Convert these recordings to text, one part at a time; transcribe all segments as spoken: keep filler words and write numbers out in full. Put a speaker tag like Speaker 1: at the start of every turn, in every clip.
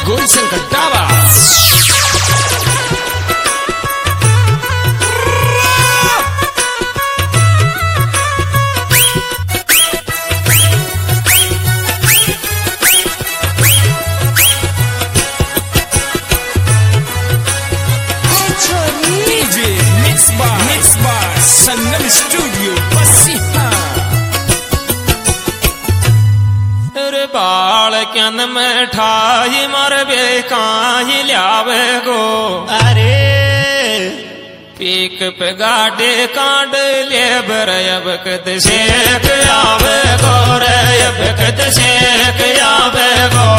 Speaker 1: ગોરીશંકર ડાવા संगम studio पसीना तेरे बाल क्यान में ठाई मर बे काहि ल्यावे गो अरे पीक पे गाडे कांड ले बर अब कद शेख आवे गो रे अब कद शेख आवे गो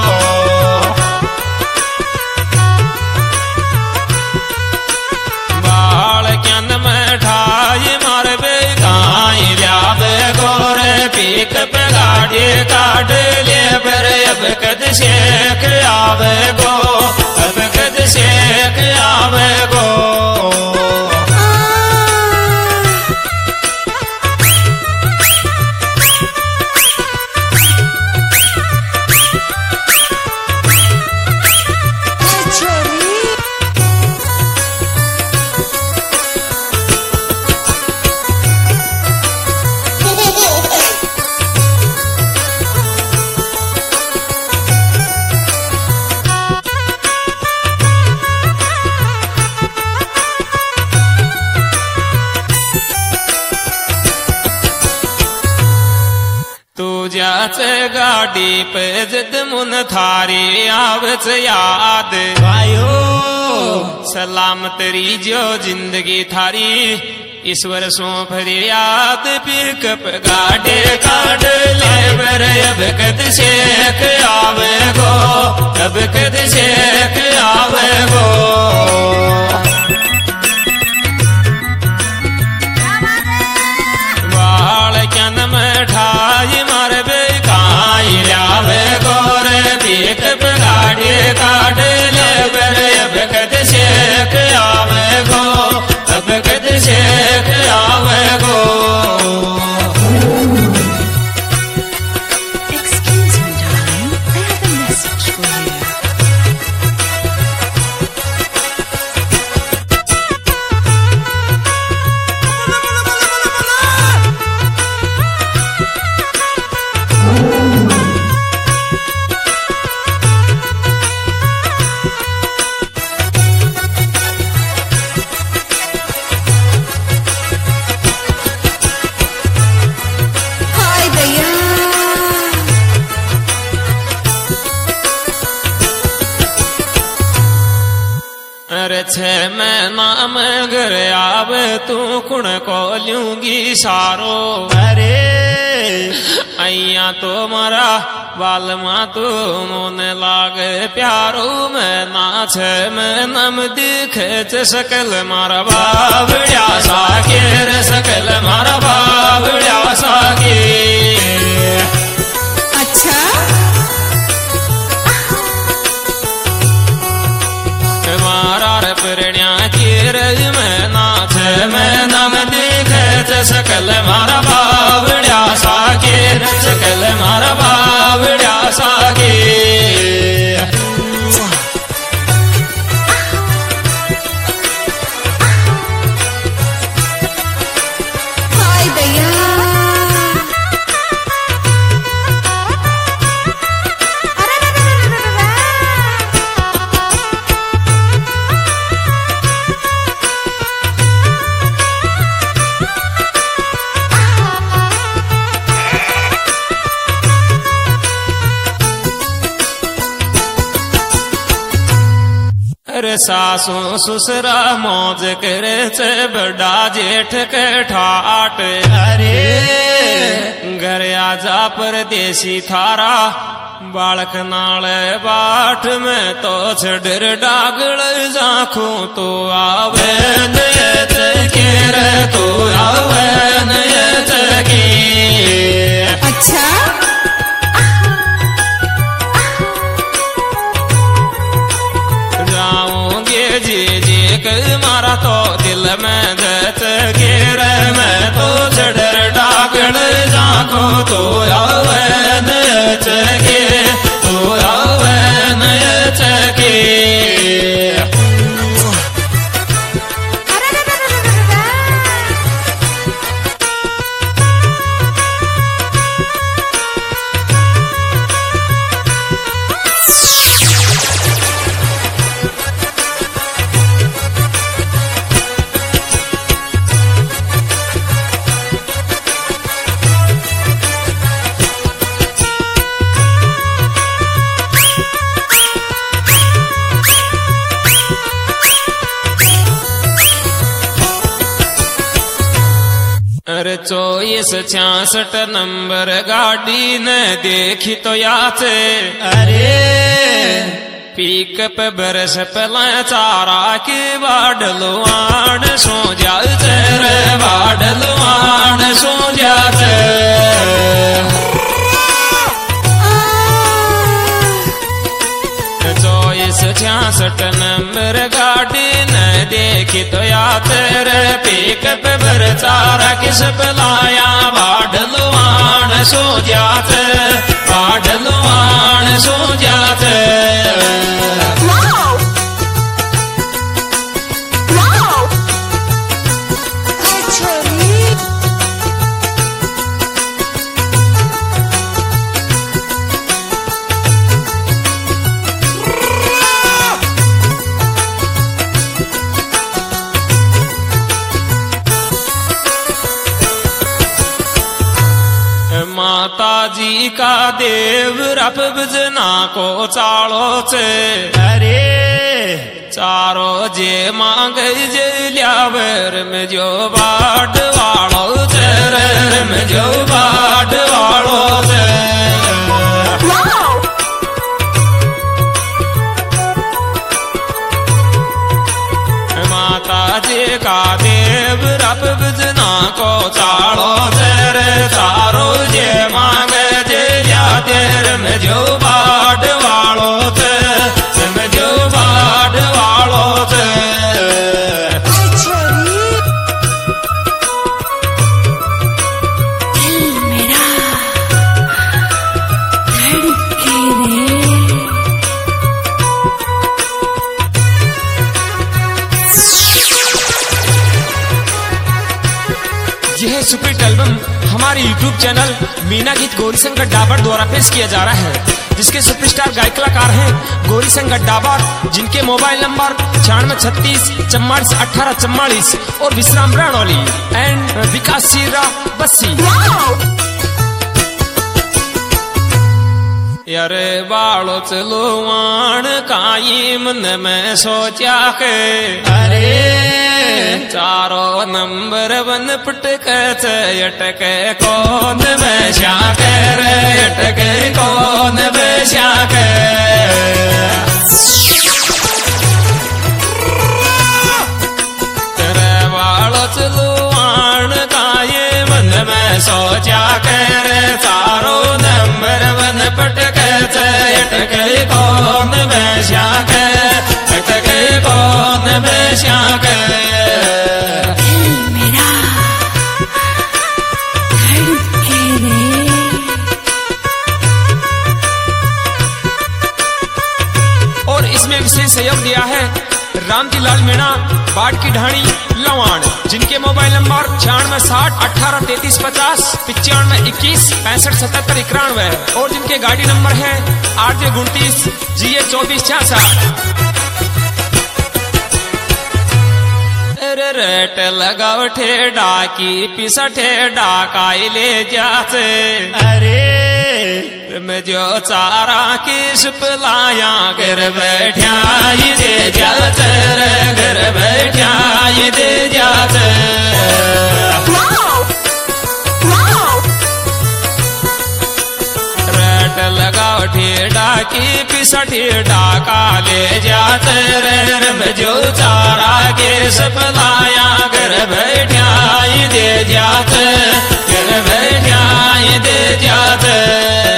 Speaker 1: बाल क्यान में ठाई मार बे काई ल्यावे गोरे पीक पे गाड़ी काट ले बर अब कद शेख आवे गो अब कद शेख आवे गो जाच गाड़ी पे जिद मुन थारी आवच याद भाइयो सलाम तेरी जो जिंदगी थारी ईश्वर सो फरियाद पिकअप गाड़े काट ले बर अब कद शेख आवे गो अब कद शेख आवे गो बाल क्यान में ठाई मार बे काई ल्यावे गोरे पीक पे गाड़ी काट ले बर अब कद शेख आवे गो अब कद शेख आवे गो
Speaker 2: Excuse me, darling. I have a message for you. Hi, भैया.
Speaker 1: अरे छे मैं नाम घर आवे तू कुण को लूंगी सारो अरे अया तो मारा बाल मा तू मोन लागे प्यारो मैं नाच मैं नम दिखे च सकल मारा बावड़िया साके रे सकल मारा बावड़िया साके
Speaker 2: अच्छा
Speaker 1: मारा रे प्रणिया की रज में नाच मैं नम दिखे च सकल मारा बावड़िया साके सकल मारा बावड़िया साके
Speaker 2: हाय भैया. अरे रे रे रे रे रे रे.
Speaker 1: अरे सासू ससुरा मौज करे चे बड़ा जेठ के ठाट अरे घर आजा परदेसी थारा बालक नाल बाट में तो छडर डागल जाखू तो आवे नये चके रे तो आवे नये चके
Speaker 2: अच्छा
Speaker 1: जाऊंगे जी जी कर मारा तो दिल में जच गिर मैं तो छडर डागल जाखू तो आवे नये चके तो आवे नये अरे चौबीस छियासठ नंबर गाड़ी ने देखी तो याचे अरे पिकअप बरस पला चारा के बाडलवान सो जाते रे बाडलवान सो जाते चौबीस छियासठ नंबर गाड़ी न देखी तो याते रे पिकअप बर चारा किस पलाया बाडलवान सो जाते बाडलवान सो जाते माता जी का देव रप बजना को चालो से अरे चारो जे मांग जे लियावर में जो बाट वालो से में जो बाट वालो से माता जी का देव रप बजना को चालो से चारो जे मांग जे या तेर में जो बाट वालो थे में जो बाट वालो थे यह सुपरहिट एल्बम हमारे यूट्यूब चैनल मीना गीत गौरी शंकर डाबर द्वारा पेश किया जा रहा है, जिसके सुपरस्टार गायक कलाकार हैं गौरी शंकर डाबर, जिनके मोबाइल नंबर छियानवे छत्तीस चम्मालीस अठारह चम्मालीस और विश्राम रणौली एंड विकास सीरा बस्सी। यारे बालो चलो वाण काई मन में सोचा के अरे चारो नंबर वन पटक अटक कौन बैशा के रे अटक कौन बैशा के तेरे बालो चलो वाण काई मन में सोचा के रे चारो नंबर वन पटक अटक कौन बैशा के अटक कौन बैशा के और इसमें विशेष सहयोग दिया है रामजी लाल मीणा बाट की ढाणी लवाण, जिनके मोबाइल नंबर छियानवे साठ अठारह तैतीस पचास पिचानवे इक्कीस पैंसठ सतहत्तर इक्यानवे और जिनके गाड़ी नंबर है आठ जे उनतीस जी ए चौबीस छियासठ। रेट लगाओ ठेडा की पिसा ठेडा काई ले जाते अरे में जो चारा किस पलाया घर बैठा दे जाते घर बैठा दे जाते रेट लगाओ ठेडा की पिसा ठेडा का ले जाते रे में जो चारा किस पलाया घर बैठा दे जाते घर बैठा दे जाते